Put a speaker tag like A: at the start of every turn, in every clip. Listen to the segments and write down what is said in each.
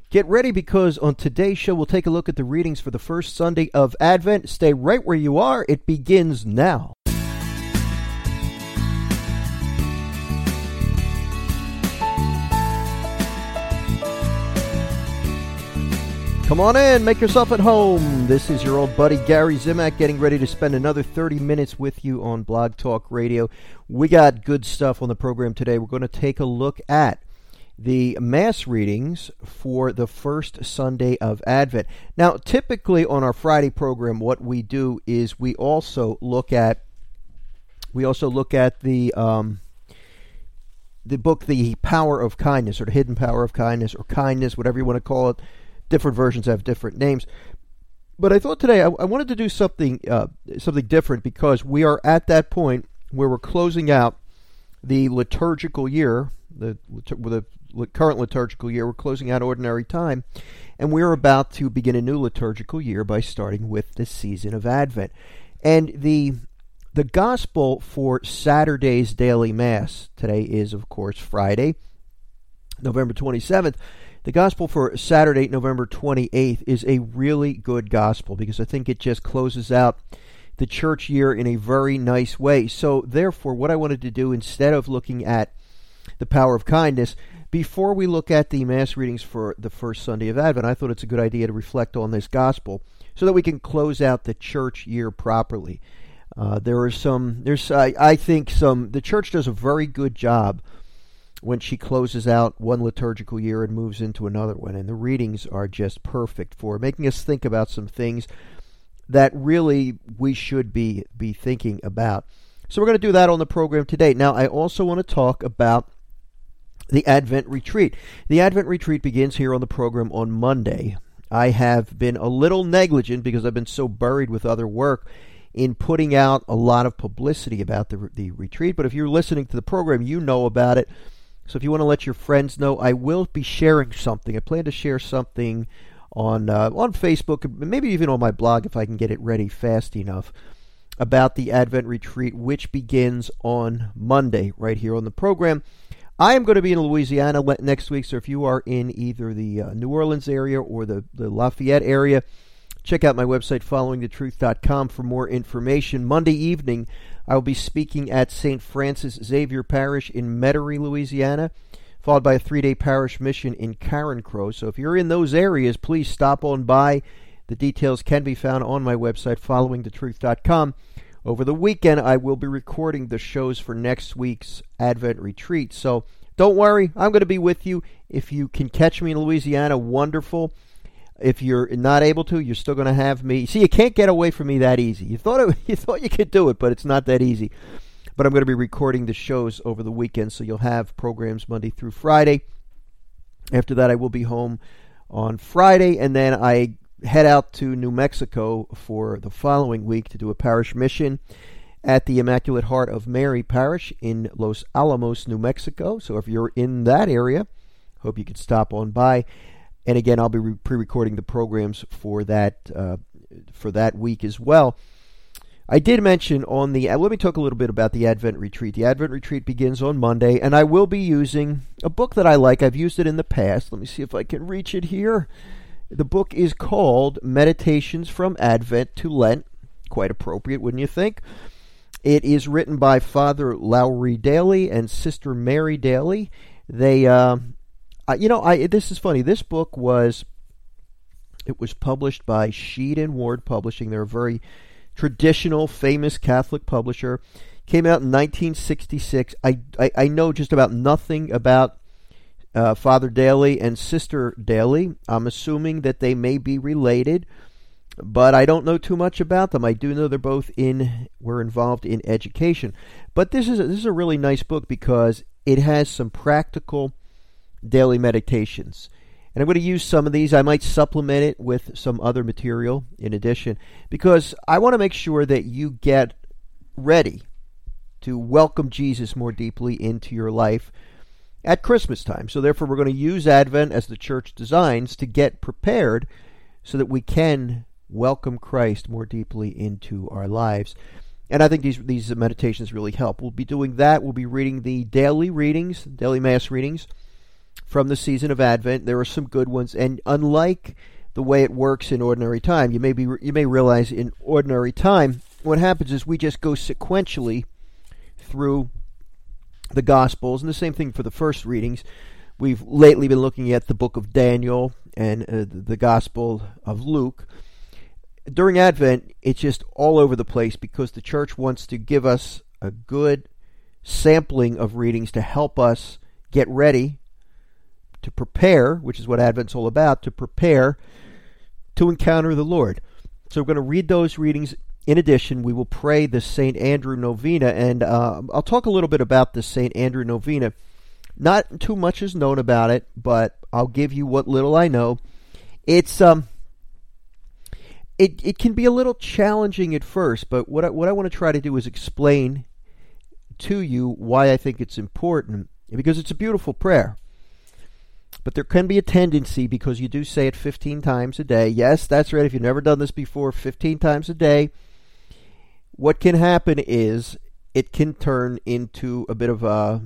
A: Get ready, because on today's show we'll take a look at the readings for the first Sunday of Advent. Stay right where you are. It begins now. Come on in, make yourself at home. This is your old buddy Gary Zimak getting ready to spend another 30 minutes with you on Blog Talk Radio. We got good stuff on the program today. We're going to take a look at the Mass readings for the first Sunday of Advent. Now, typically on our Friday program, what we do is we also look at the book, The Power of Kindness, or The Hidden Power of Kindness, or Kindness, whatever you want to call it. Different versions have different names. But I thought today I wanted to do something different, because we are at that point where we're closing out the liturgical year, the current liturgical year. We're closing out ordinary time, and we're about to begin a new liturgical year by starting with the season of Advent. And the gospel for Saturday's daily Mass, today is, of course, Friday, November 27th. The gospel for Saturday, November 28th, is a really good gospel, because I think it just closes out the church year in a very nice way. So therefore, what I wanted to do, instead of looking at the power of kindness, before we look at the Mass readings for the first Sunday of Advent, I thought it's a good idea to reflect on this gospel so that we can close out the church year properly. The church does a very good job when she closes out one liturgical year and moves into another one, and the readings are just perfect for making us think about some things that really we should be thinking about. So we're going to do that on the program today. Now, I also want to talk about the Advent Retreat. The Advent Retreat begins here on the program on Monday. I have been a little negligent, because I've been so buried with other work, in putting out a lot of publicity about the retreat. But if you're listening to the program, you know about it. So if you want to let your friends know, I will be sharing something. I plan to share something on Facebook, maybe even on my blog if I can get it ready fast enough, about the Advent Retreat, which begins on Monday right here on the program. I am going to be in Louisiana next week, so if you are in either the New Orleans area or the Lafayette area, check out my website, followingthetruth.com, for more information. Monday evening, I will be speaking at St. Francis Xavier Parish in Metairie, Louisiana, followed by a 3-day parish mission in Carencro. So if you're in those areas, please stop on by. The details can be found on my website, followingthetruth.com. Over the weekend, I will be recording the shows for next week's Advent Retreat. So don't worry, I'm going to be with you. If you can catch me in Louisiana, wonderful. If you're not able to, you're still going to have me. See, you can't get away from me that easy. You thought you could do it, but it's not that easy. But I'm going to be recording the shows over the weekend, so you'll have programs Monday through Friday. After that, I will be home on Friday, and then I head out to New Mexico for the following week to do a parish mission at the Immaculate Heart of Mary Parish in Los Alamos, New Mexico. So if you're in that area, hope you could stop on by. And again, I'll be pre-recording the programs for that week as well. I did mention let me talk a little bit about the Advent Retreat. The Advent Retreat begins on Monday, and I will be using a book that I like. I've used it in the past. Let me see if I can reach it here. The book is called Meditations from Advent to Lent. Quite appropriate, wouldn't you think? It is written by Father Lowry Daly and Sister Mary Daly. They, this is funny. This book was published by Sheed and Ward Publishing. They're a very traditional, famous Catholic publisher. Came out in 1966. I know just about nothing about Father Daly and Sister Daly. I'm assuming that they may be related, but I don't know too much about them. I do know they're both were involved in education. But this is a really nice book, because it has some practical daily meditations. And I'm going to use some of these. I might supplement it with some other material in addition, because I want to make sure that you get ready to welcome Jesus more deeply into your life at Christmas time. So therefore, we're going to use Advent as the church designs to get prepared so that we can welcome Christ more deeply into our lives. And I think these meditations really help. We'll be doing that. We'll be reading the daily readings, daily Mass readings from the season of Advent. There are some good ones, and unlike the way it works in ordinary time, you may realize in ordinary time what happens is we just go sequentially through the Gospels, and the same thing for the first readings. We've lately been looking at the book of Daniel and the Gospel of Luke. During Advent, it's just all over the place because the church wants to give us a good sampling of readings to help us get ready, to prepare, which is what Advent's all about, to prepare to encounter the Lord. So we're going to read those readings. In addition, we will pray the St. Andrew Novena, and I'll talk a little bit about the St. Andrew Novena. Not too much is known about it, but I'll give you what little I know. It's it can be a little challenging at first, but what I want to try to do is explain to you why I think it's important, because it's a beautiful prayer. But there can be a tendency, because you do say it 15 times a day. Yes, that's right. If you've never done this before, 15 times a day, what can happen is it can turn into a bit of a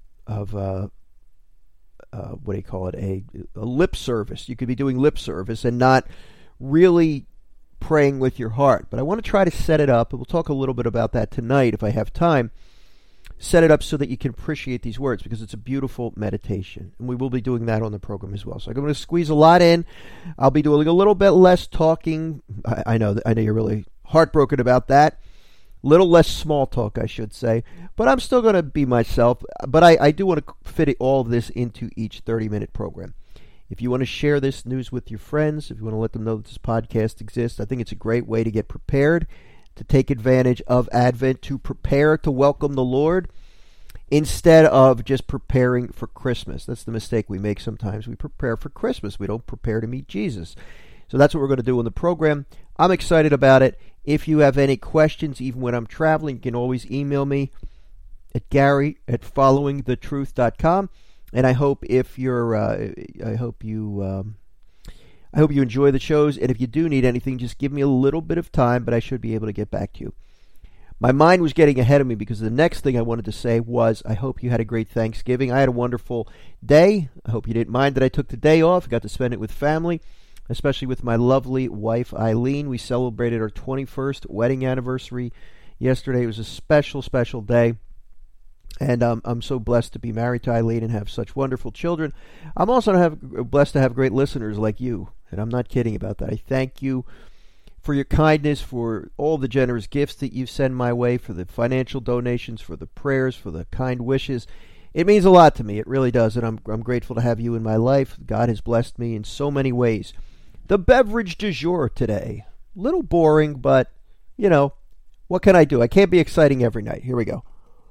A: what do you call it? A lip service. You could be doing lip service and not really praying with your heart. But I want to try to set it up, and we'll talk a little bit about that tonight if I have time. Set it up so that you can appreciate these words, because it's a beautiful meditation, and we will be doing that on the program as well. So I'm going to squeeze a lot in. I'll be doing a little bit less talking. I know you're really heartbroken about that. Little less small talk, I should say, but I'm still going to be myself. But I do want to fit all of this into each 30-minute program. If you want to share this news with your friends, if you want to let them know that this podcast exists, I think it's a great way to get prepared, to take advantage of Advent, to prepare to welcome the Lord instead of just preparing for Christmas. That's the mistake we make sometimes. We prepare for Christmas. We don't prepare to meet Jesus. So that's what we're going to do on the program. I'm excited about it. If you have any questions, even when I'm traveling, you can always email me at gary@followingthetruth.com. And I hope you enjoy the shows. And if you do need anything, just give me a little bit of time, but I should be able to get back to you. My mind was getting ahead of me, because the next thing I wanted to say was, I hope you had a great Thanksgiving. I had a wonderful day. I hope you didn't mind that I took the day off. I got to spend it with family, especially with my lovely wife, Eileen. We celebrated our 21st wedding anniversary yesterday. It was a special, special day. And I'm so blessed to be married to Eileen and have such wonderful children. I'm also blessed to have great listeners like you, and I'm not kidding about that. I thank you for your kindness, for all the generous gifts that you send my way, for the financial donations, for the prayers, for the kind wishes. It means a lot to me. It really does, and I'm grateful to have you in my life. God has blessed me in so many ways. The beverage du jour today. Little boring, but, what can I do? I can't be exciting every night. Here we go.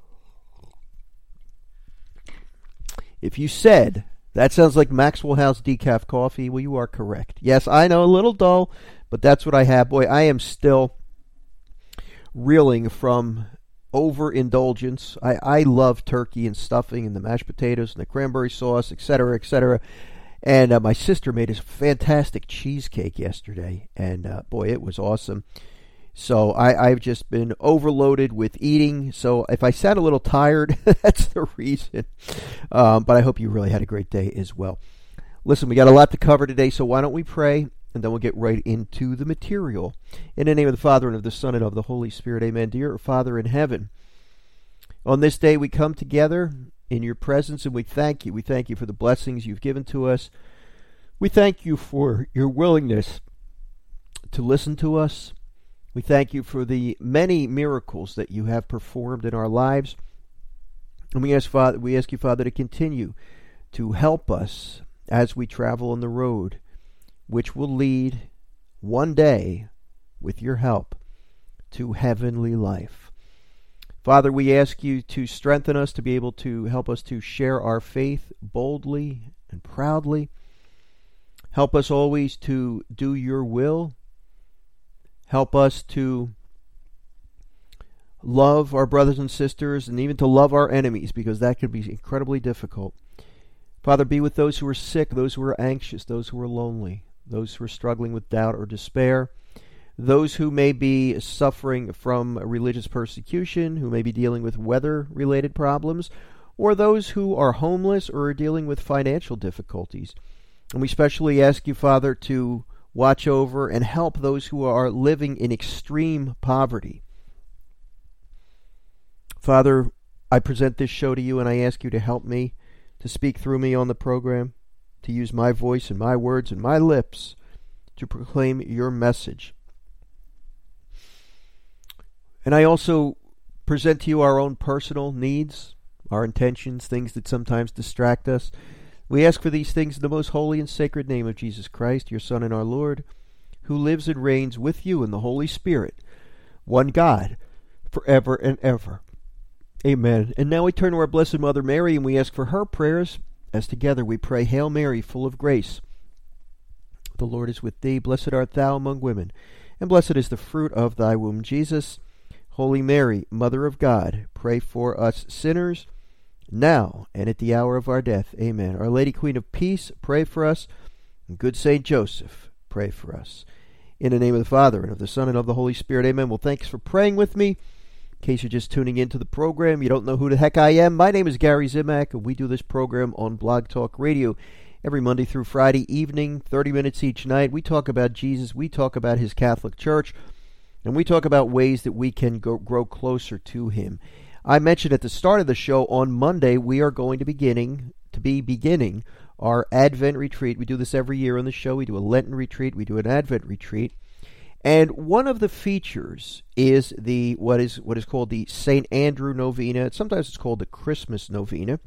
A: If you said, that sounds like Maxwell House decaf coffee, well, you are correct. Yes, I know, a little dull, but that's what I have. Boy, I am still reeling from overindulgence. I love turkey and stuffing and the mashed potatoes and the cranberry sauce, etc., etc. And my sister made a fantastic cheesecake yesterday, and boy, it was awesome. So I've just been overloaded with eating. So if I sound a little tired, that's the reason. But I hope you really had a great day as well. Listen, we got a lot to cover today, so why don't we pray, and then we'll get right into the material. In the name of the Father, and of the Son, and of the Holy Spirit, amen. Dear Father in heaven, on this day we come together in your presence, and we thank you. We thank you for the blessings you've given to us. We thank you for your willingness to listen to us. We thank you for the many miracles that you have performed in our lives. And we ask you, Father, to continue to help us as we travel on the road, which will lead one day, with your help, to heavenly life. Father, we ask you to strengthen us, to be able to help us to share our faith boldly and proudly. Help us always to do your will. Help us to love our brothers and sisters, and even to love our enemies, because that can be incredibly difficult. Father, be with those who are sick, those who are anxious, those who are lonely, those who are struggling with doubt or despair, those who may be suffering from religious persecution, who may be dealing with weather-related problems, or those who are homeless or are dealing with financial difficulties. And we especially ask you, Father, to watch over and help those who are living in extreme poverty. Father, I present this show to you and I ask you to help me, to speak through me on the program, to use my voice and my words and my lips to proclaim your message. And I also present to you our own personal needs, our intentions, things that sometimes distract us. We ask for these things in the most holy and sacred name of Jesus Christ, your Son and our Lord, who lives and reigns with you in the Holy Spirit, one God, forever and ever. Amen. And now we turn to our Blessed Mother Mary, and we ask for her prayers, as together we pray, Hail Mary, full of grace. The Lord is with thee. Blessed art thou among women, and blessed is the fruit of thy womb, Jesus. Holy Mary, Mother of God, pray for us sinners, now and at the hour of our death. Amen. Our Lady Queen of Peace, pray for us. And good Saint Joseph, pray for us. In the name of the Father, and of the Son, and of the Holy Spirit. Amen. Well, thanks for praying with me. In case you're just tuning into the program, you don't know who the heck I am, my name is Gary Zimak, and we do this program on Blog Talk Radio every Monday through Friday evening, 30 minutes each night. We talk about Jesus, we talk about his Catholic Church, and we talk about ways that we can grow closer to him. I mentioned at the start of the show, on Monday, we are going to be beginning our Advent retreat. We do this every year on the show. We do a Lenten retreat. We do an Advent retreat. And one of the features is what is called the St. Andrew Novena. Sometimes it's called the Christmas Novena.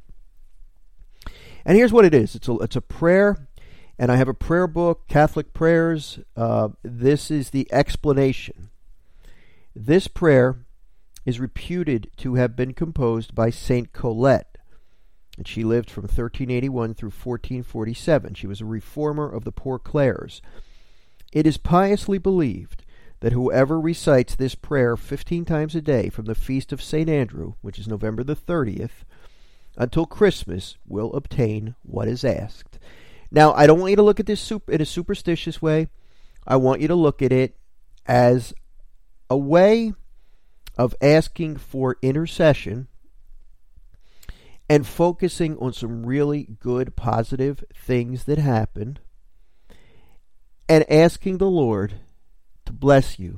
A: And here's what it is. It's a prayer, and I have a prayer book, Catholic Prayers. This is the explanation. This prayer is reputed to have been composed by Saint Colette, and she lived from 1381 through 1447. She was a reformer of the Poor Clares. It is piously believed that whoever recites this prayer 15 times a day from the feast of St. Andrew, which is November the 30th, until Christmas, will obtain what is asked. Now, I don't want you to look at this in a superstitious way. I want you to look at it as a way of asking for intercession and focusing on some really good, positive things that happened, and asking the Lord to bless you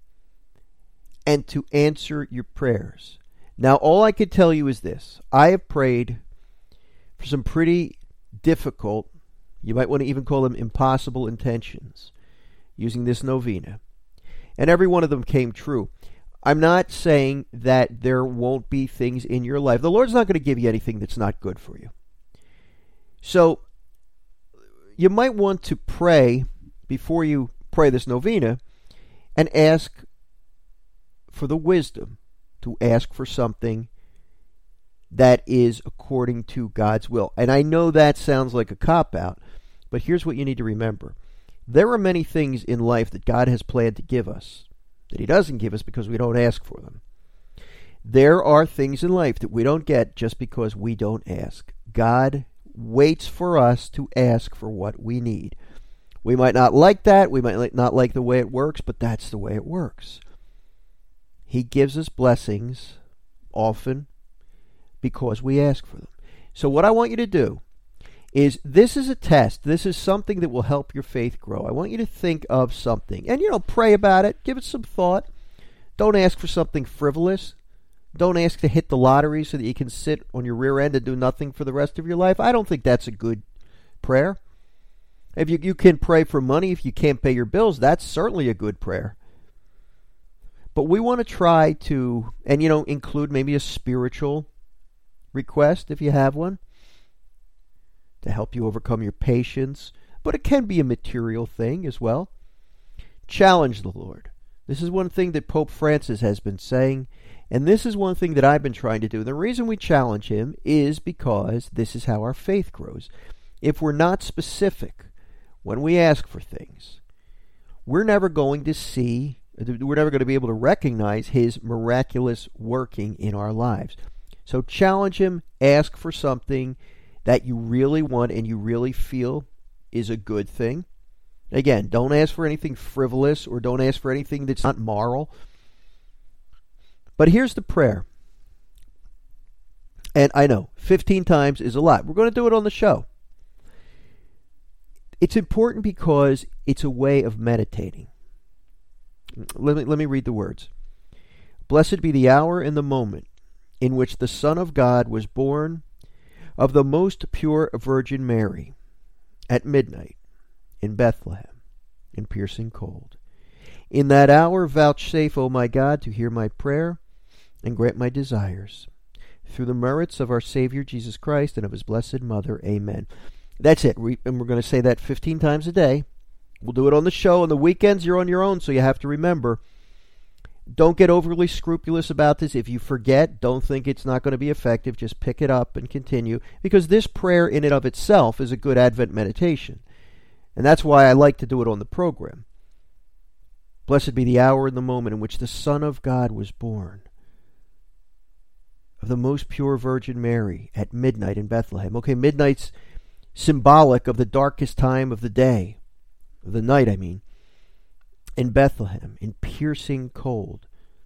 A: and to answer your prayers. Now, all I could tell you is this. I have prayed for some pretty difficult, you might want to even call them impossible intentions, using this novena. And every one of them came true. I'm not saying that there won't be things in your life. The Lord's not going to give you anything that's not good for you. So, you might want to pray before you pray this novena and ask for the wisdom to ask for something that is according to God's will. And I know that sounds like a cop-out, but here's what you need to remember. There are many things in life that God has planned to give us that he doesn't give us because we don't ask for them. There are things in life that we don't get just because we don't ask. God waits for us to ask for what we need. We might not like that. We might not like the way it works, but that's the way it works. He gives us blessings often because we ask for them. So what I want you to do is, this is a test. This is something that will help your faith grow. I want you to think of something and, pray about it. Give it some thought. Don't ask for something frivolous. Don't ask to hit the lottery so that you can sit on your rear end and do nothing for the rest of your life. I don't think that's a good prayer. If you can pray for money, if you can't pay your bills, that's certainly a good prayer. But we want to try to, and include maybe a spiritual request if you have one, to help you overcome your patience. But it can be a material thing as well. Challenge the Lord. This is one thing that Pope Francis has been saying, and this is one thing that I've been trying to do. The reason we challenge him is because this is how our faith grows. If we're not specific when we ask for things, we're never going to be able to recognize his miraculous working in our lives. So challenge him, ask for something that you really want and you really feel is a good thing. Again, don't ask for anything frivolous or don't ask for anything that's not moral. But here's the prayer. And I know, 15 times is a lot. We're going to do it on the show. It's important because it's a way of meditating. Let me read the words. Blessed be the hour and the moment in which the Son of God was born of the most pure Virgin Mary at midnight in Bethlehem in piercing cold. In that hour vouchsafe, O my God, to hear my prayer and grant my desires. Through the merits of our Savior Jesus Christ and of his blessed Mother. Amen. That's it. And we're going to say that 15 times a day. We'll do it on the show. On the weekends, you're on your own, so you have to remember. Don't get overly scrupulous about this. If you forget, don't think it's not going to be effective. Just pick it up and continue. Because this prayer in and of itself is a good Advent meditation. And that's why I like to do it on the program. Blessed be the hour and the moment in which the Son of God was born of the most pure Virgin Mary at midnight in Bethlehem. Okay, midnight's symbolic of the darkest time of the day. Of the night, I mean. In Bethlehem, in piercing cold.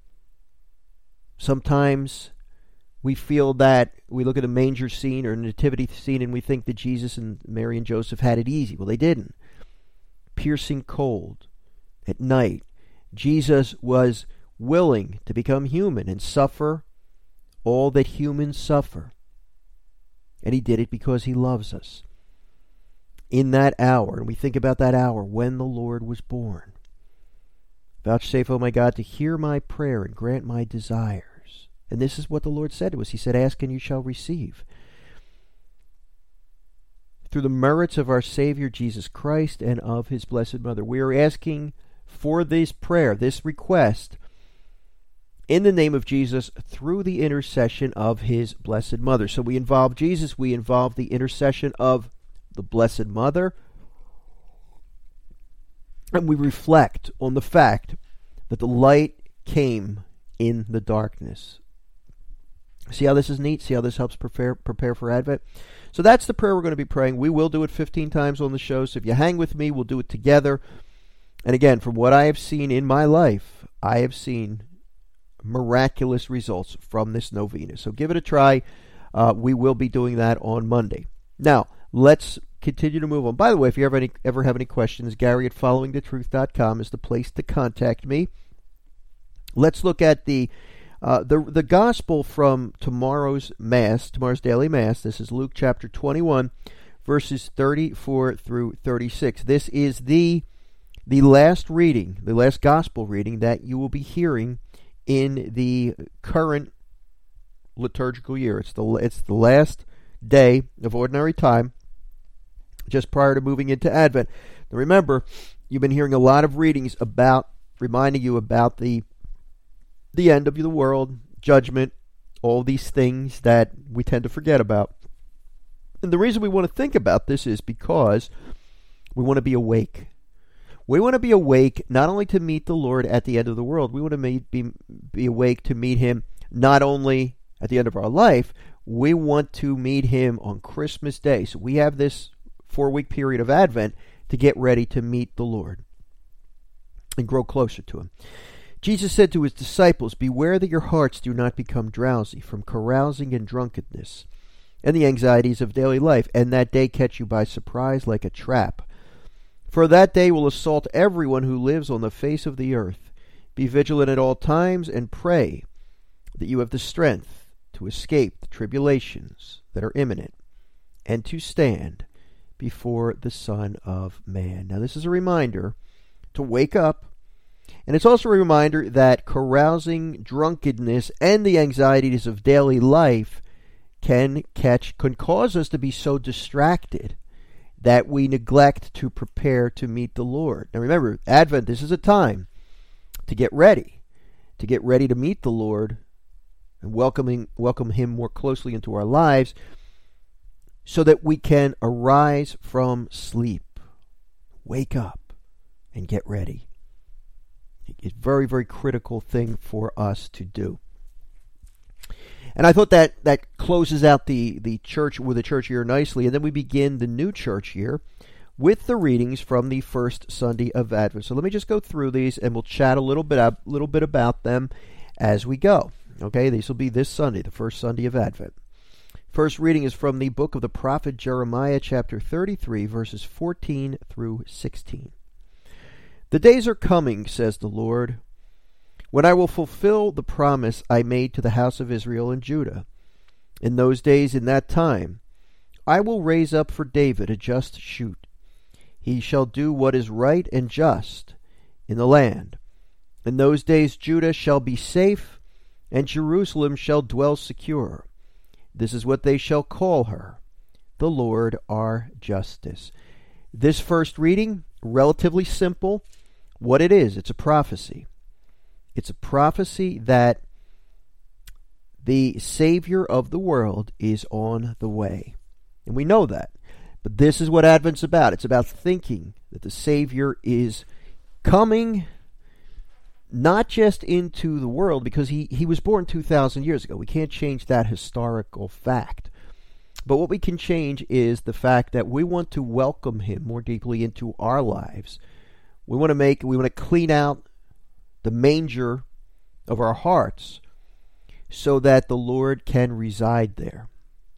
A: Sometimes we feel that we look at a manger scene or a nativity scene and we think that Jesus and Mary and Joseph had it easy. Well, they didn't. Piercing cold at night. Jesus was willing to become human and suffer all that humans suffer. And he did it because he loves us. In that hour, and we think about that hour when the Lord was born. Vouchsafe, O my God, to hear my prayer and grant my desires. And this is what the Lord said to us. He said, ask and you shall receive. Through the merits of our Savior Jesus Christ and of his blessed Mother. We are asking for this prayer, this request, in the name of Jesus through the intercession of his blessed Mother. So we involve Jesus, we involve the intercession of the Blessed Mother, and we reflect on the fact that the light came in the darkness. See how this is neat? See how this helps prepare for Advent? So that's the prayer we're going to be praying. We will do it 15 times on the show, so if you hang with me, we'll do it together. And again, from what I have seen in my life, I have seen miraculous results from this novena. So give it a try. We will be doing that on Monday. Now, let's continue to move on. By the way, if you ever have any questions, Gary at followingthetruth.com is the place to contact me. Let's look at the gospel from tomorrow's Mass, tomorrow's daily Mass. This is Luke chapter 21, verses 34 through 36. This is the last reading, the last gospel reading that you will be hearing in the current liturgical year. It's the last day of ordinary time, just prior to moving into Advent. Now remember, you've been hearing a lot of readings about, reminding you about the end of the world, judgment, all these things that we tend to forget about. And the reason we want to think about this is because we want to be awake. We want to be awake not only to meet the Lord at the end of the world, we want to be awake to meet him not only at the end of our life, we want to meet him on Christmas Day. So we have this 4-week period of Advent to get ready to meet the Lord and grow closer to him. Jesus said to his disciples, beware that your hearts do not become drowsy from carousing and drunkenness and the anxieties of daily life, and that day catch you by surprise like a trap. For that day will assault everyone who lives on the face of the earth. Be vigilant at all times and pray that you have the strength to escape the tribulations that are imminent and to stand before the Son of Man. Now this is a reminder to wake up, and it's also a reminder that carousing, drunkenness, and the anxieties of daily life can cause us to be so distracted that we neglect to prepare to meet the Lord. Now remember, Advent, this is a time to get ready to meet the Lord and welcome him more closely into our lives so that we can arise from sleep, wake up, and get ready. It's a very, very critical thing for us to do. And I thought that closes out the church year nicely, and then we begin the new church year with the readings from the first Sunday of Advent. So let me just go through these, and we'll chat a little bit about them as we go. Okay, these will be this Sunday, the first Sunday of Advent. First reading is from the book of the prophet Jeremiah, chapter 33, verses 14 through 16. The days are coming, says the Lord, when I will fulfill the promise I made to the house of Israel and Judah. In those days, in that time, I will raise up for David a just shoot. He shall do what is right and just in the land. In those days Judah shall be safe, and Jerusalem shall dwell secure. This is what they shall call her, the Lord our justice. This first reading, relatively simple. What it is, it's a prophecy. It's a prophecy that the Savior of the world is on the way. And we know that. But this is what Advent's about. It's about thinking that the Savior is coming not just into the world, because he was born 2,000 years ago. We can't change that historical fact. But what we can change is the fact that we want to welcome him more deeply into our lives. We want to clean out the manger of our hearts so that the Lord can reside there.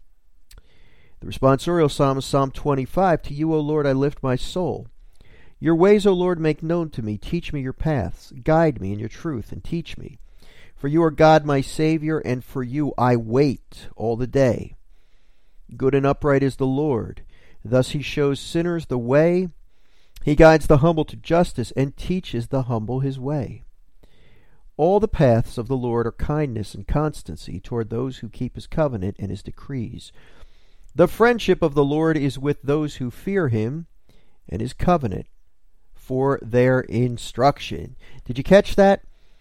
A: The responsorial psalm is Psalm 25. To you, O Lord, I lift my soul. Your ways, O Lord, make known to me. Teach me your paths. Guide me in your truth and teach me. For you are God, my Savior, and for you I wait all the day. Good and upright is the Lord. Thus he shows sinners the way. He guides the humble to justice and teaches the humble his way. All the paths of the Lord are kindness and constancy toward those who keep his covenant and his decrees. The friendship of the Lord is with those who fear him, and his covenant for their instruction. Did you catch that?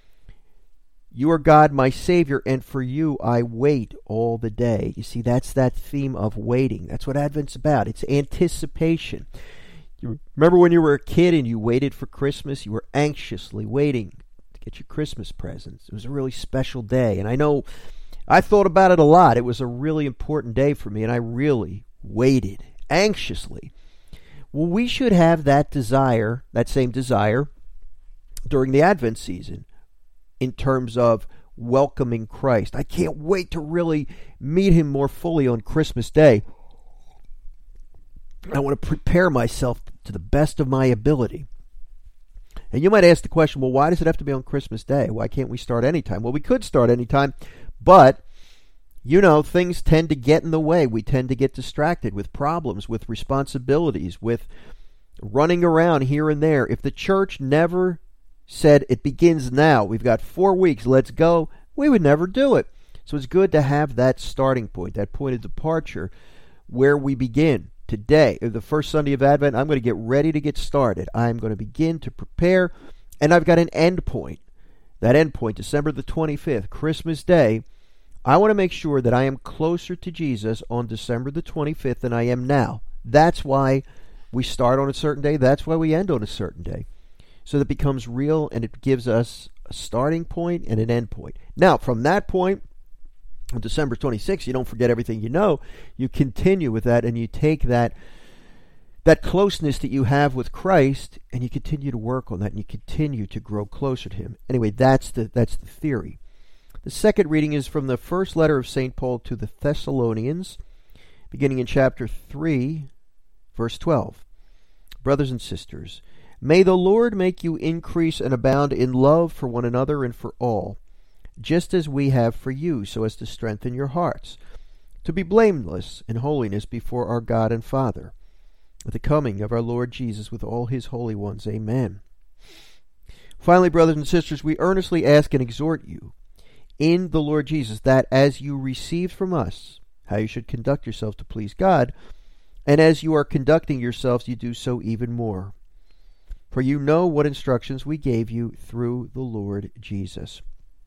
A: You are God, my Savior, and for you I wait all the day. You see, that's that theme of waiting. That's what Advent's about. It's anticipation. You remember when you were a kid and you waited for Christmas? You were anxiously waiting to get your Christmas presents. It was a really special day, and I know I thought about it a lot. It was a really important day for me, and I really waited anxiously. Well, we should have that desire, that same desire, during the Advent season in terms of welcoming Christ. I can't wait to really meet him more fully on Christmas Day. I want to prepare myself to the best of my ability. And you might ask the question, well, why does it have to be on Christmas Day? Why can't we start anytime? Well, we could start anytime, but you know, things tend to get in the way. We tend to get distracted with problems, with responsibilities, with running around here and there. If the church never said it begins now, we've got 4 weeks, let's go, we would never do it. So it's good to have that starting point, that point of departure where we begin. Today, the first Sunday of Advent, I'm going to get ready to get started. I'm going to begin to prepare, and I've got an end point. That end point, December the 25th, Christmas Day, I want to make sure that I am closer to Jesus on December the 25th than I am now. That's why we start on a certain day. That's why we end on a certain day. So that it becomes real and it gives us a starting point and an end point. Now, from that point, on December 26th, you don't forget everything you know. You continue with that and you take that closeness that you have with Christ and you continue to work on that and you continue to grow closer to him. Anyway, that's the theory. The second reading is from the first letter of St. Paul to the Thessalonians, beginning in chapter 3, verse 12. Brothers and sisters, may the Lord make you increase and abound in love for one another and for all, just as we have for you, so as to strengthen your hearts, to be blameless in holiness before our God and Father, at the coming of our Lord Jesus with all his holy ones. Amen. Finally, brothers and sisters, we earnestly ask and exhort you, in the Lord Jesus, that as you received from us how you should conduct yourselves to please God, and as you are conducting yourselves, you do so even more. For you know what instructions we gave you through the Lord Jesus.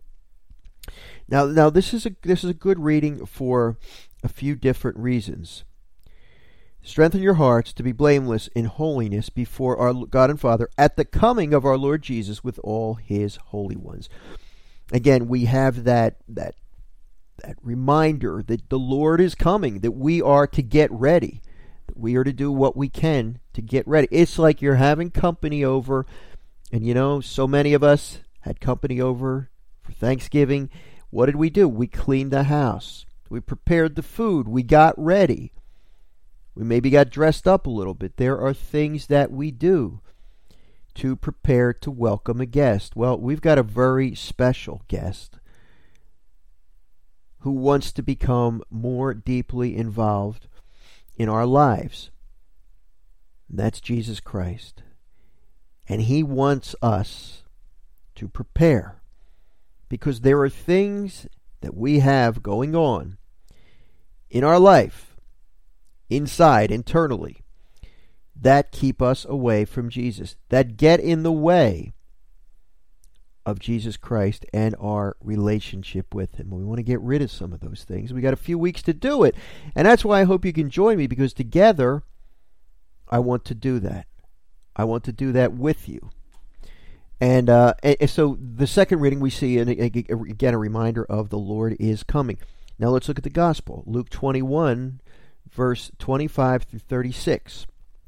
A: Now this is a good reading for a few different reasons. Strengthen your hearts to be blameless in holiness before our God and Father at the coming of our Lord Jesus with all his holy ones. Again, we have that reminder that the Lord is coming, that we are to get ready, that we are to do what we can to get ready. It's like you're having company over, and you know, so many of us had company over for Thanksgiving. What did we do? We cleaned the house. We prepared the food. We got ready. We maybe got dressed up a little bit. There are things that we do to prepare to welcome a guest. Well, we've got a very special guest who wants to become more deeply involved in our lives. That's Jesus Christ. And he wants us to prepare, because there are things that we have going on in our life, inside, internally, that keep us away from Jesus, that get in the way of Jesus Christ and our relationship with him. We want to get rid of some of those things. We got a few weeks to do it. And that's why I hope you can join me, because together I want to do that. I want to do that with you. And so the second reading we see, and again, a reminder of the Lord is coming. Now let's look at the gospel. Luke 21, verse 25 through 36.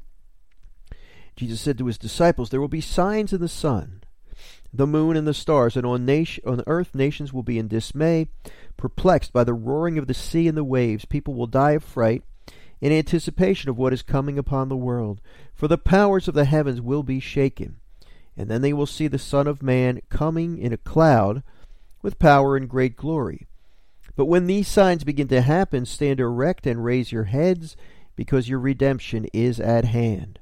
A: Jesus said to his disciples, "There will be signs in the sun, the moon, and the stars, and on the earth nations will be in dismay, perplexed by the roaring of the sea and the waves. People will die of fright in anticipation of what is coming upon the world. For the powers of the heavens will be shaken. And then they will see the Son of Man coming in a cloud with power and great glory. But when these signs begin to happen, stand erect and raise your heads, because your redemption is at hand.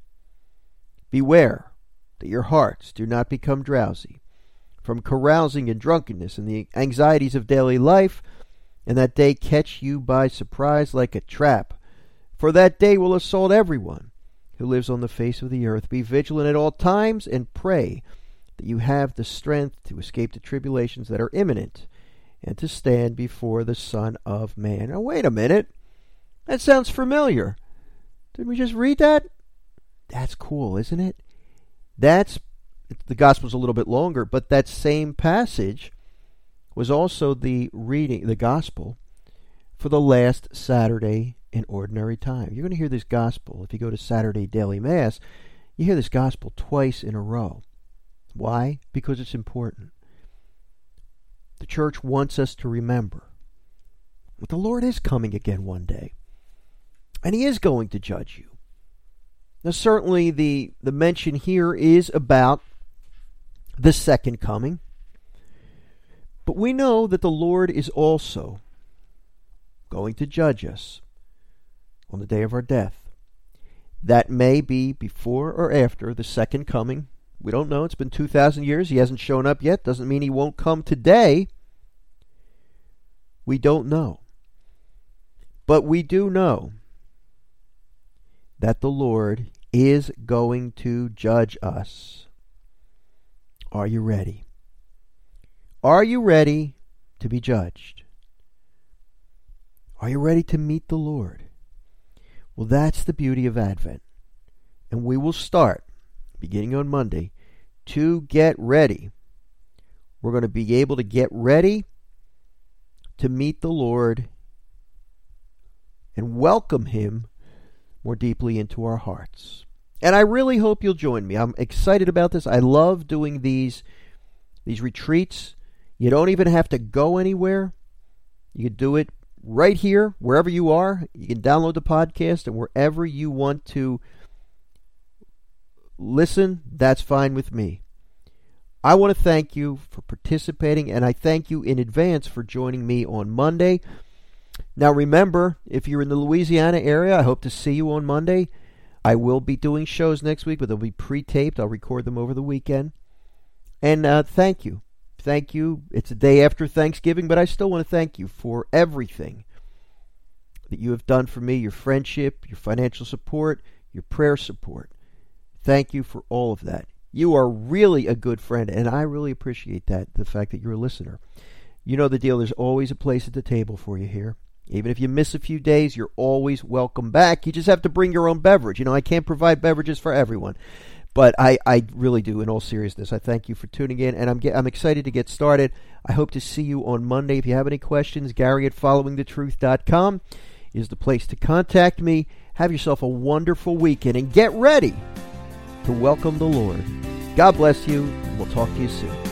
A: Beware that your hearts do not become drowsy from carousing and drunkenness and the anxieties of daily life, and that day catch you by surprise like a trap. For that day will assault everyone who lives on the face of the earth. Be vigilant at all times and pray that you have the strength to escape the tribulations that are imminent and to stand before the Son of Man." Now, wait a minute. That sounds familiar. Didn't we just read that? That's cool, isn't it? The gospel's a little bit longer, but that same passage was also the gospel for the last Saturday in ordinary time. You're going to hear this gospel. If you go to Saturday Daily Mass, you hear this gospel twice in a row. Why? Because it's important. The church wants us to remember that the Lord is coming again one day, and he is going to judge you. Now, certainly the mention here is about the second coming, but we know that the Lord is also going to judge us on the day of our death. That may be before or after the second coming. We don't know. It's been 2,000 years. He hasn't shown up yet. Doesn't mean he won't come today. We don't know. But we do know that the Lord is going to judge us. Are you ready? Are you ready to be judged? Are you ready to meet the Lord? Well, that's the beauty of Advent. And we will start, beginning on Monday, to get ready. We're going to be able to get ready to meet the Lord and welcome him more deeply into our hearts. And I really hope you'll join me. I'm excited about this. I love doing these retreats. You don't even have to go anywhere. You can do it right here, wherever you are. You can download the podcast, and wherever you want to listen, that's fine with me. I want to thank you for participating, and I thank you in advance for joining me on Monday. Now remember, if you're in the Louisiana area, I hope to see you on Monday. I will be doing shows next week, but they'll be pre-taped. I'll record them over the weekend. And thank you. Thank you. It's a day after Thanksgiving, but I still want to thank you for everything that you have done for me, your friendship, your financial support, your prayer support. Thank you for all of that. You are really a good friend, and I really appreciate that, the fact that you're a listener. You know the deal. There's always a place at the table for you here. Even if you miss a few days, you're always welcome back. You just have to bring your own beverage. You know, I can't provide beverages for everyone. But I really do, in all seriousness. I thank you for tuning in, and I'm excited to get started. I hope to see you on Monday. If you have any questions, Gary@followingthetruth.com is the place to contact me. Have yourself a wonderful weekend, and get ready to welcome the Lord. God bless you, and we'll talk to you soon.